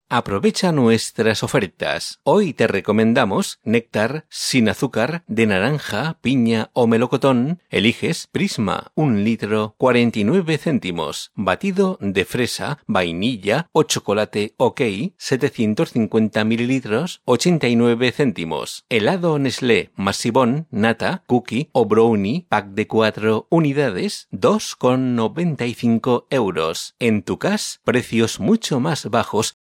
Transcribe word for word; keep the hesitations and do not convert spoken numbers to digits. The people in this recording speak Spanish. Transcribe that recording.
Aprovecha nuestras ofertas. Hoy te recomendamos néctar sin azúcar de naranja, piña o melocotón. Eliges Prisma, un litro, cuarenta y nueve céntimos. Batido de fresa, vainilla o chocolate OK, setecientos cincuenta mililitros, ochenta y nueve céntimos. Helado Nestlé, Massibón, nata, cookie o brownie, pack de cuatro unidades, dos con noventa y cinco euros. En tu cas, precios mucho más bajos